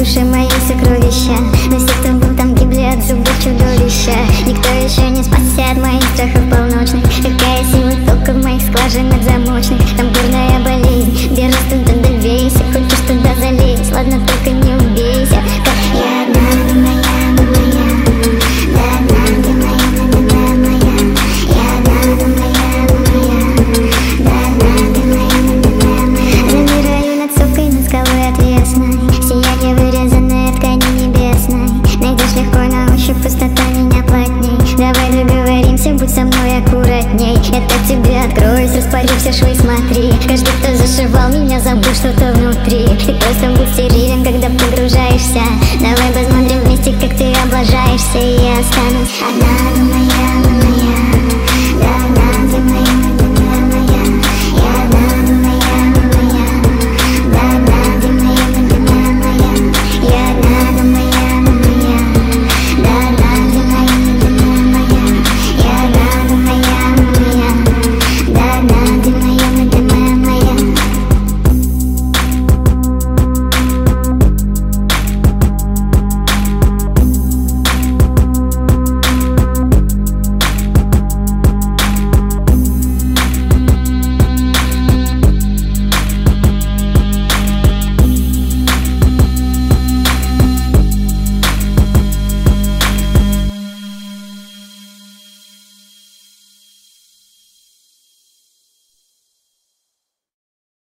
душе моей сокровища, но все, кто был там, гибли от зубов чудовища. Никто еще не спасет моих страхов полночных. Какая сила только в моих скважинах замочных. Там горная болезнь, держись туда, добейся. Хочешь туда залезть, ладно, только не убейся. Как я, да, моя, да, моя, да, да, моя, да, да, моя, я, да, моя, да, моя, да, да, моя, да, моя. Замираю над сопкой, над скалой отвесной, сияние вырезанное ткани небесной. Найдешь легко на ощупь, пустота меня плотней. Давай договоримся, будь со мной аккуратней. Я так тебе откроюсь, распорю все швы, смотри. Каждый, кто зашивал меня, забыл что-то внутри. Ты просто будь стерильный.